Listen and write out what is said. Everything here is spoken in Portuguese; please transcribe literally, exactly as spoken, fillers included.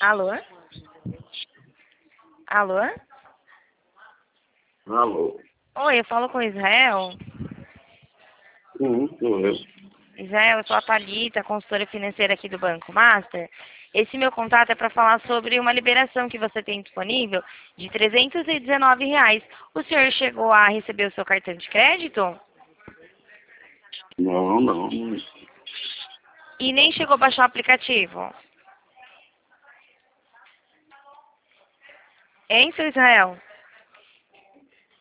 Alô? Alô? Alô? Oi, eu falo com o Israel. Sim, sou eu. Israel, eu sou a Thalita, consultora financeira aqui do Banco Master. Esse meu contato é para falar sobre uma liberação que você tem disponível de trezentos e dezenove reais. O senhor chegou a receber o seu cartão de crédito? Não, não. E nem chegou a baixar o aplicativo? Hein, seu Israel?